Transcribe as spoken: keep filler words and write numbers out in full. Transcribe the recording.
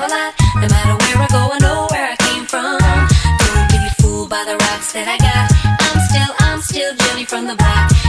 a lot. No matter where I go, I know where I came from. Don't be fooled by the rocks that I got. I'm still, I'm still Jenny from the block.